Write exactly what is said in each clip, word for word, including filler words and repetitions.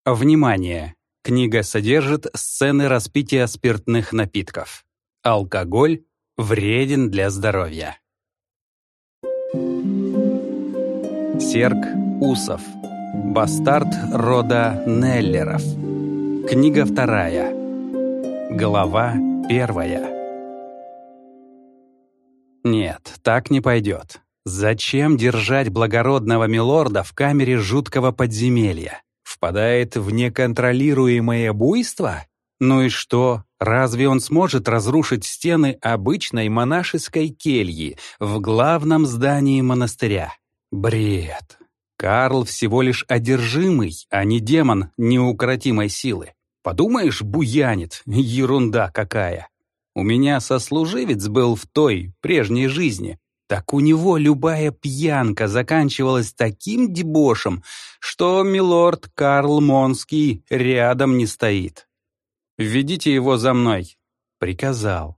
Внимание! Книга содержит сцены распития спиртных напитков. Алкоголь вреден для здоровья. Серк Усов. Бастард рода Неллеров. Книга вторая. Глава первая. Нет, так не пойдет. Зачем держать благородного милорда в камере жуткого подземелья? Впадает в неконтролируемое буйство? Ну и что? Разве он сможет разрушить стены обычной монашеской кельи в главном здании монастыря? Бред. Карл всего лишь одержимый, а не демон неукротимой силы. Подумаешь, буянит, ерунда какая. У меня сослуживец был в той, прежней жизни. Так у него любая пьянка заканчивалась таким дебошем, что милорд Карл Монский рядом не стоит. «Введите его за мной», — приказал.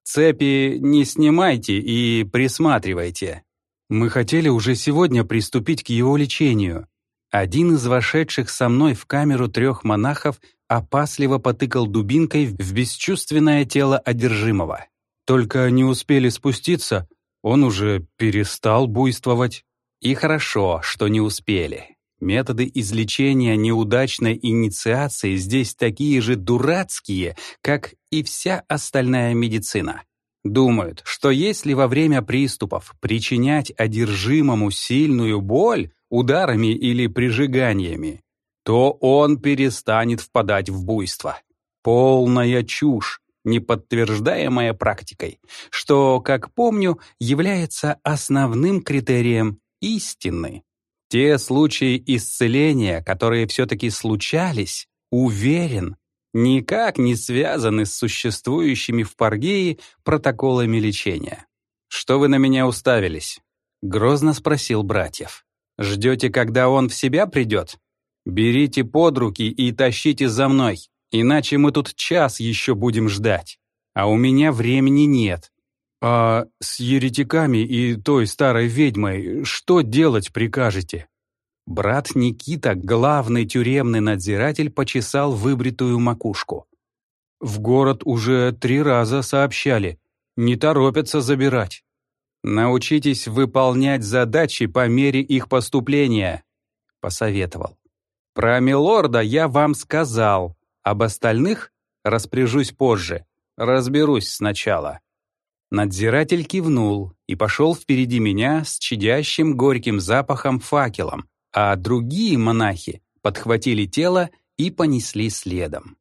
«Цепи не снимайте и присматривайте. Мы хотели уже сегодня приступить к его лечению». Один из вошедших со мной в камеру трех монахов опасливо потыкал дубинкой в бесчувственное тело одержимого. Только не успели спуститься, он уже перестал буйствовать. И хорошо, что не успели. Методы излечения неудачной инициации здесь такие же дурацкие, как и вся остальная медицина. Думают, что если во время приступов причинять одержимому сильную боль ударами или прижиганиями, то он перестанет впадать в буйство. Полная чушь, не подтверждаемая практикой, что, как помню, является основным критерием истины. Те случаи исцеления, которые все-таки случались, уверен, никак не связаны с существующими в Паргее протоколами лечения. «Что вы на меня уставились?» — грозно спросил братьев. «Ждете, когда он в себя придет? Берите под руки и тащите за мной, иначе мы тут час еще будем ждать, а у меня времени нет». «А с еретиками и той старой ведьмой что делать прикажете?» Брат Никита, главный тюремный надзиратель, почесал выбритую макушку. «В город уже три раза сообщали, не торопятся забирать». «Научитесь выполнять задачи по мере их поступления», — посоветовал. «Про милорда я вам сказал, об остальных распоряжусь позже, разберусь сначала». Надзиратель кивнул и пошел впереди меня с чадящим горьким запахом факелом, а другие монахи подхватили тело и понесли следом.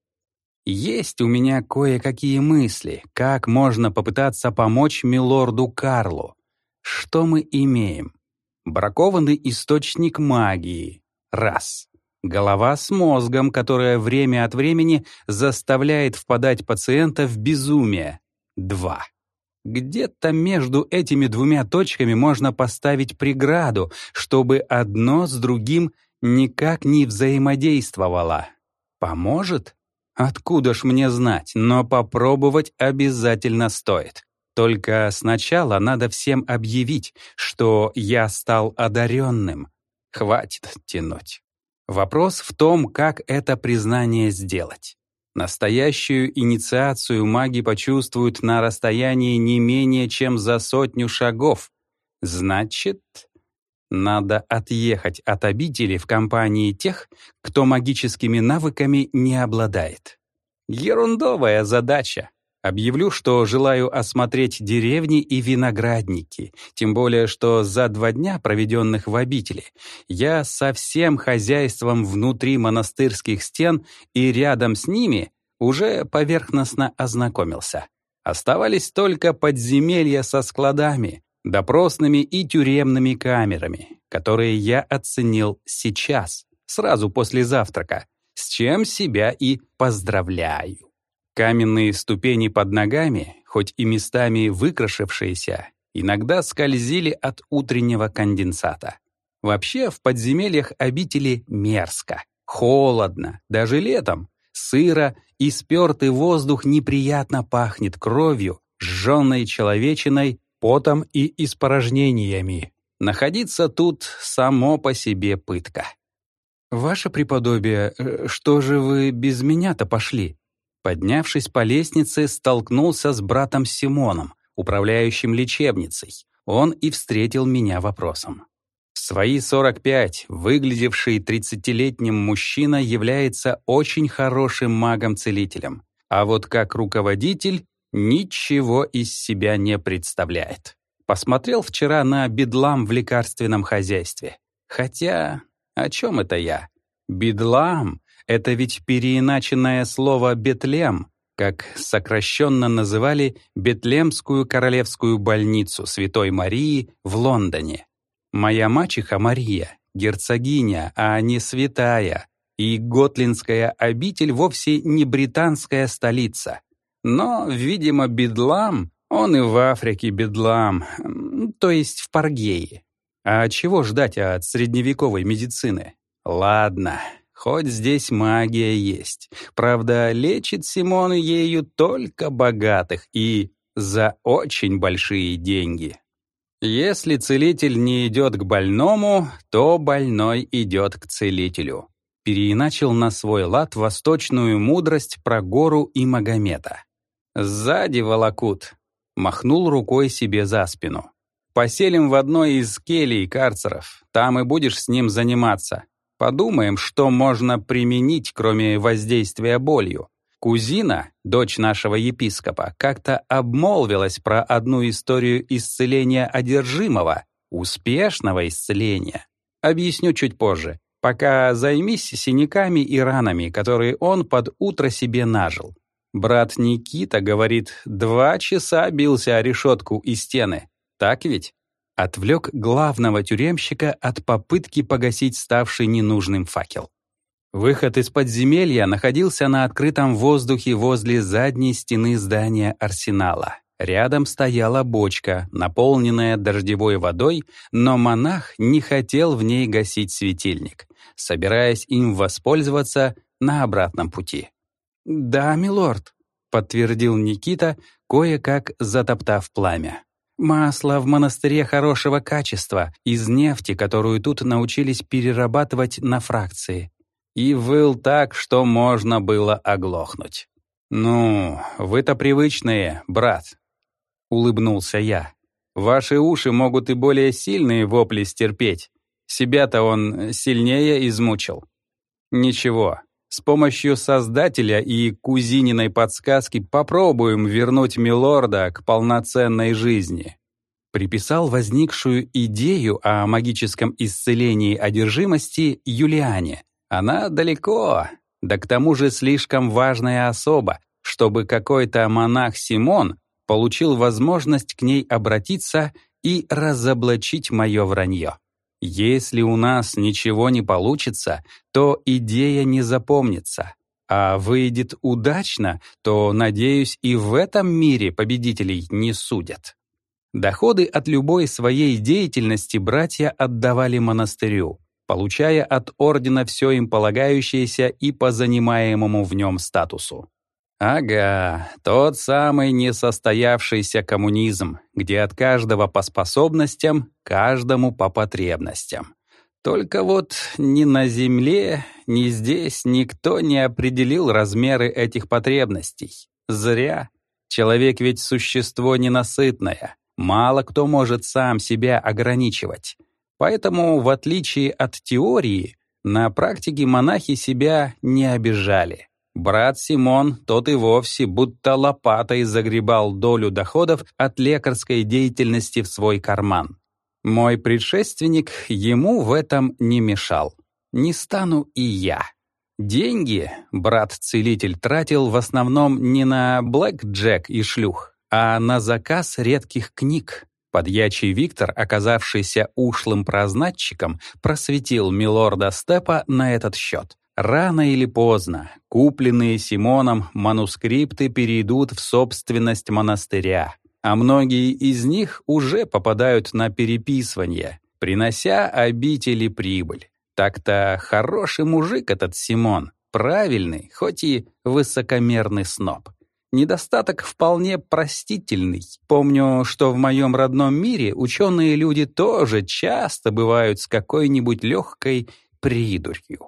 Есть у меня кое-какие мысли, как можно попытаться помочь милорду Карлу. Что мы имеем? Бракованный источник магии. Раз. Голова с мозгом, которая время от времени заставляет впадать пациента в безумие. Два. Где-то между этими двумя точками можно поставить преграду, чтобы одно с другим никак не взаимодействовало. Поможет? Откуда ж мне знать, но попробовать обязательно стоит. Только сначала надо всем объявить, что я стал одаренным. Хватит тянуть. Вопрос в том, как это признание сделать. Настоящую инициацию маги почувствуют на расстоянии не менее чем за сотню шагов. Значит, надо отъехать от обители в компании тех, кто магическими навыками не обладает. Ерундовая задача. Объявлю, что желаю осмотреть деревни и виноградники, тем более, что за два дня, проведенных в обители, я со всем хозяйством внутри монастырских стен и рядом с ними уже поверхностно ознакомился. Оставались только подземелья со складами, допросными и тюремными камерами, которые я оценил сейчас, сразу после завтрака, с чем себя и поздравляю. Каменные ступени под ногами, хоть и местами выкрашившиеся, иногда скользили от утреннего конденсата. Вообще в подземельях обители мерзко, холодно, даже летом, сыро, и спёртый воздух неприятно пахнет кровью, сжённой человечиной, потом и испражнениями. Находиться тут само по себе пытка. «Ваше преподобие, э, что же вы без меня-то пошли?» Поднявшись по лестнице, столкнулся с братом Симоном, управляющим лечебницей. Он и встретил меня вопросом. В свои сорок пять выглядевший тридцатилетним мужчина является очень хорошим магом-целителем, а вот как руководитель ничего из себя не представляет. Посмотрел вчера на бедлам в лекарственном хозяйстве. Хотя, о чем это я? Бедлам — это ведь переиначенное слово «Бетлем», как сокращенно называли Бетлемскую королевскую больницу Святой Марии в Лондоне. Моя мачеха Мария — герцогиня, а не святая, и Готлинская обитель вовсе не британская столица. Но, видимо, бедлам, он и в Африке бедлам, то есть в Паргее. А чего ждать от средневековой медицины? Ладно, хоть здесь магия есть. Правда, лечит Симон ею только богатых и за очень большие деньги. Если целитель не идет к больному, то больной идет к целителю. Переиначил на свой лад восточную мудрость про гору и Магомета. «Сзади волокут», — махнул рукой себе за спину. «Поселим в одной из келий карцеров, там и будешь с ним заниматься. Подумаем, что можно применить, кроме воздействия болью. Кузина, дочь нашего епископа, как-то обмолвилась про одну историю исцеления одержимого, успешного исцеления. Объясню чуть позже. Пока займись синяками и ранами, которые он под утро себе нажил. Брат Никита, говорит, два часа бился о решетку и стены. Так ведь?» Отвлек главного тюремщика от попытки погасить ставший ненужным факел. Выход из подземелья находился на открытом воздухе возле задней стены здания арсенала. Рядом стояла бочка, наполненная дождевой водой, но монах не хотел в ней гасить светильник, собираясь им воспользоваться на обратном пути. «Да, милорд», — подтвердил Никита, кое-как затоптав пламя. «Масло в монастыре хорошего качества, из нефти, которую тут научились перерабатывать на фракции». И выл так, что можно было оглохнуть. «Ну, вы-то привычные, брат», — улыбнулся я. «Ваши уши могут и более сильные вопли стерпеть. Себя-то он сильнее измучил. Ничего, с помощью Создателя и кузининой подсказки попробуем вернуть милорда к полноценной жизни». Приписал возникшую идею о магическом исцелении одержимости Юлиане. Она далеко, да к тому же слишком важная особа, чтобы какой-то монах Симон получил возможность к ней обратиться и разоблачить мое вранье. Если у нас ничего не получится, то идея не запомнится. А выйдет удачно, то, надеюсь, и в этом мире победителей не судят. Доходы от любой своей деятельности братья отдавали монастырю, получая от ордена все им полагающееся и по занимаемому в нем статусу. Ага, тот самый несостоявшийся коммунизм, где от каждого по способностям, каждому по потребностям. Только вот ни на земле, ни здесь никто не определил размеры этих потребностей. Зря. Человек ведь существо ненасытное. Мало кто может сам себя ограничивать. Поэтому, в отличие от теории, на практике монахи себя не обижали. Брат Симон, тот и вовсе будто лопатой загребал долю доходов от лекарской деятельности в свой карман. Мой предшественник ему в этом не мешал. Не стану и я. Деньги брат-целитель тратил в основном не на блэк-джек и шлюх, а на заказ редких книг. Подьячий Виктор, оказавшийся ушлым прознатчиком, просветил милорда Степа на этот счет. Рано или поздно купленные Симоном манускрипты перейдут в собственность монастыря, а многие из них уже попадают на переписывание, принося обители прибыль. Так-то хороший мужик этот Симон, правильный, хоть и высокомерный сноб. Недостаток вполне простительный. Помню, что в моем родном мире ученые люди тоже часто бывают с какой-нибудь легкой придурью.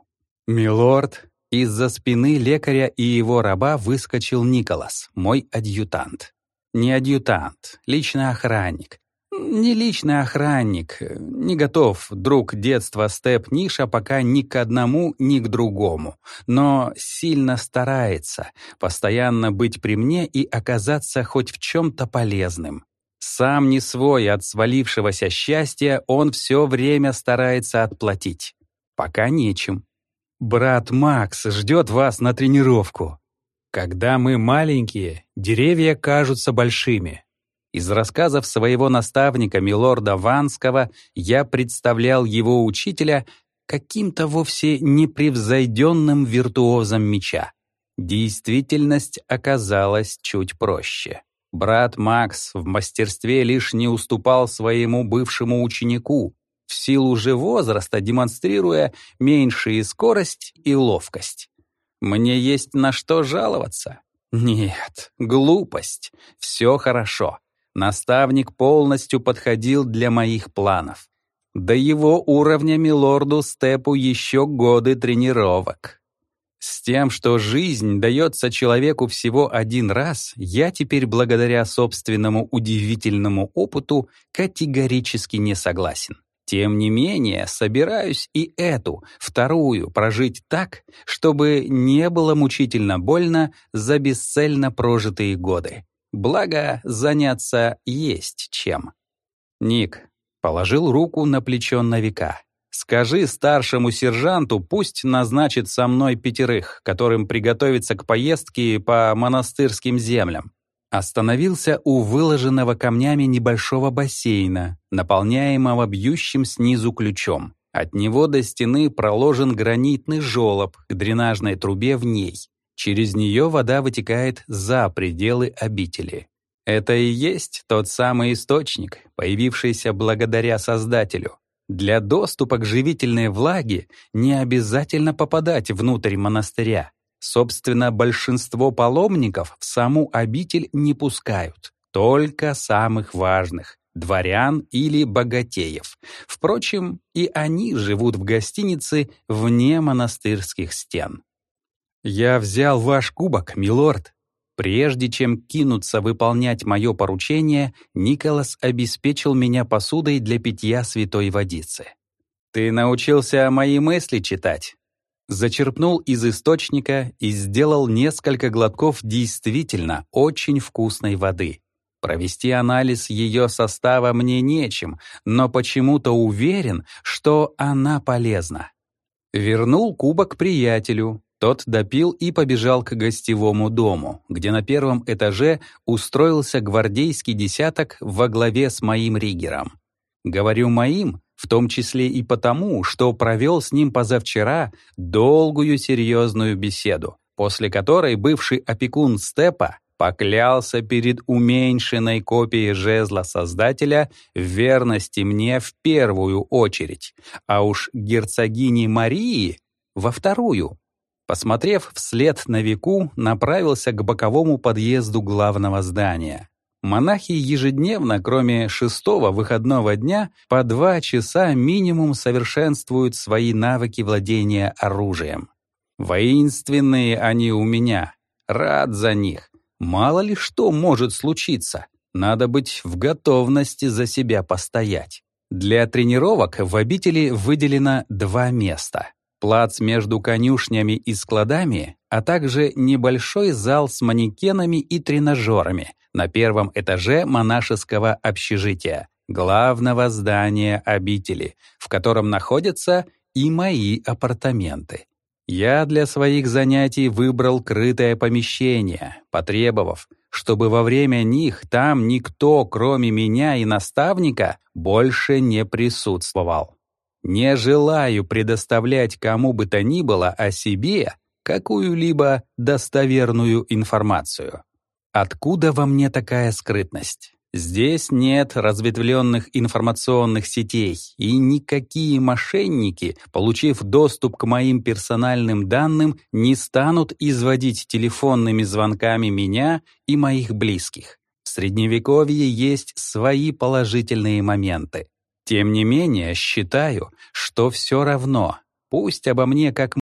«Милорд!» Из-за спины лекаря и его раба выскочил Николас, мой адъютант. Не адъютант, личный охранник. Не личный охранник, не готов, друг детства Степ Ниша, пока ни к одному, ни к другому, но сильно старается постоянно быть при мне и оказаться хоть в чем-то полезным. Сам не свой от свалившегося счастья, он все время старается отплатить. Пока нечем. «Брат Макс ждет вас на тренировку. Когда мы маленькие, деревья кажутся большими». Из рассказов своего наставника, милорда Ванского, я представлял его учителя каким-то вовсе непревзойденным виртуозом меча. Действительность оказалась чуть проще. Брат Макс в мастерстве лишь не уступал своему бывшему ученику, в силу же возраста демонстрируя меньшие скорость и ловкость. Мне есть на что жаловаться? Нет, глупость. Все хорошо. Наставник полностью подходил для моих планов. До его уровня милорду Степу еще годы тренировок. С тем, что жизнь дается человеку всего один раз, я теперь, благодаря собственному удивительному опыту, категорически не согласен. Тем не менее, собираюсь и эту, вторую, прожить так, чтобы не было мучительно больно за бесцельно прожитые годы. Благо, заняться есть чем. Ник положил руку на плечо новика. «Скажи старшему сержанту, пусть назначит со мной пятерых, которым приготовиться к поездке по монастырским землям». Остановился у выложенного камнями небольшого бассейна, наполняемого бьющим снизу ключом. От него до стены проложен гранитный желоб к дренажной трубе в ней. Через нее вода вытекает за пределы обители. Это и есть тот самый источник, появившийся благодаря Создателю. Для доступа к живительной влаге не обязательно попадать внутрь монастыря. Собственно, большинство паломников в саму обитель не пускают, только самых важных — дворян или богатеев. Впрочем, и они живут в гостинице вне монастырских стен. «Я взял ваш кубок, милорд». Прежде чем кинуться выполнять мое поручение, Николас обеспечил меня посудой для питья святой водицы. «Ты научился мои мысли читать?» Зачерпнул из источника и сделал несколько глотков действительно очень вкусной воды. Провести анализ ее состава мне нечем, но почему-то уверен, что она полезна. Вернул кубок приятелю. Тот допил и побежал к гостевому дому, где на первом этаже устроился гвардейский десяток во главе с моим риггером. Говорю «моим», в том числе и потому, что провел с ним позавчера долгую серьезную беседу, после которой бывший опекун Степа поклялся перед уменьшенной копией жезла Создателя в верности мне в первую очередь, а уж герцогине Марии во вторую. Посмотрев вслед новику, направился к боковому подъезду главного здания. Монахи ежедневно, кроме шестого выходного дня, по два часа минимум совершенствуют свои навыки владения оружием. Воинственные они у меня. Рад за них. Мало ли что может случиться. Надо быть в готовности за себя постоять. Для тренировок в обители выделено два места. Плац между конюшнями и складами, а также небольшой зал с манекенами и тренажерами на первом этаже монашеского общежития, главного здания обители, в котором находятся и мои апартаменты. Я для своих занятий выбрал крытое помещение, потребовав, чтобы во время них там никто, кроме меня и наставника, больше не присутствовал. Не желаю предоставлять кому бы то ни было о себе какую-либо достоверную информацию. Откуда во мне такая скрытность? Здесь нет разветвленных информационных сетей, и никакие мошенники, получив доступ к моим персональным данным, не станут изводить телефонными звонками меня и моих близких. В Средневековье есть свои положительные моменты. Тем не менее, считаю, что все равно, пусть обо мне как